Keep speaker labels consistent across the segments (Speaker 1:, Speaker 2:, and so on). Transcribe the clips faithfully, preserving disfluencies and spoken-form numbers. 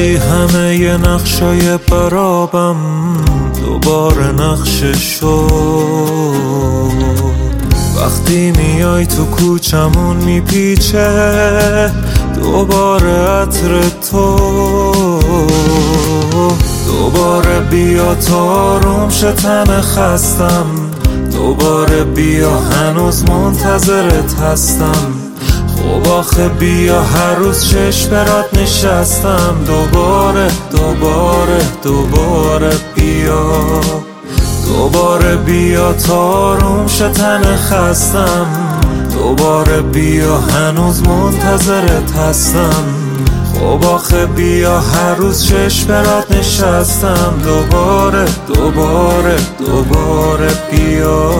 Speaker 1: زدی همه ی نقشای برابم، دوباره نقشه شد. وقتی میای تو کوچمون میپیچه دوباره عطر تو. دوباره بیا تا آروم شه تن خستم، دوباره بیا هنوز منتظرت هستم. خب آخه بیا هر روز چشم برات نشستم. دوباره دوباره دوباره بیا، دوباره بیا تا آروم شه تن خستم. دوباره بیا هنوز منتظرت هستم. خب آخه بیا هر روز چشم برات نشستم. دوباره دوباره دوباره بیا.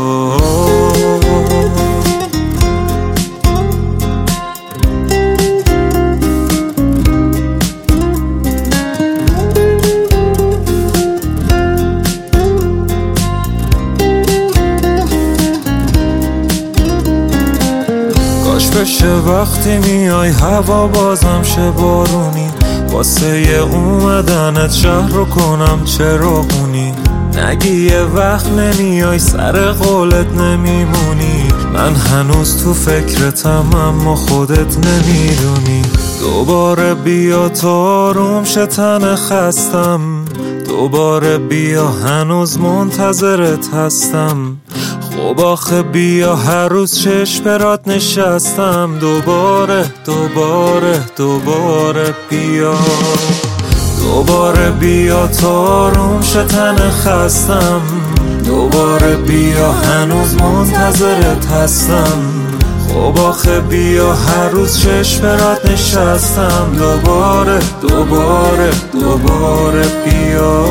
Speaker 1: کاش بشه وقتی میای هوا بازم شه بارونی، واسه یه اومدنت شهر رو کنم چراغونی. نگی یه وقت نمیای سر قولت نمیمونی، من هنوز تو فکرتم اما خودت نمیدونی. دوباره بیا تا آروم شه تن خستم. دوباره بیا هنوز منتظرت هستم. خب آخه بیا هر روز چشم برات نشستم. دوباره دوباره دوباره بیا، دوباره بیا تا آروم شه تن خستم. دوباره بیا هنوز منتظرت هستم. خب آخه بیا هر روز چشم برات نشستم. دوباره دوباره دوباره بیا.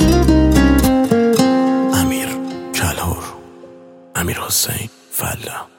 Speaker 2: امیر حسین فله.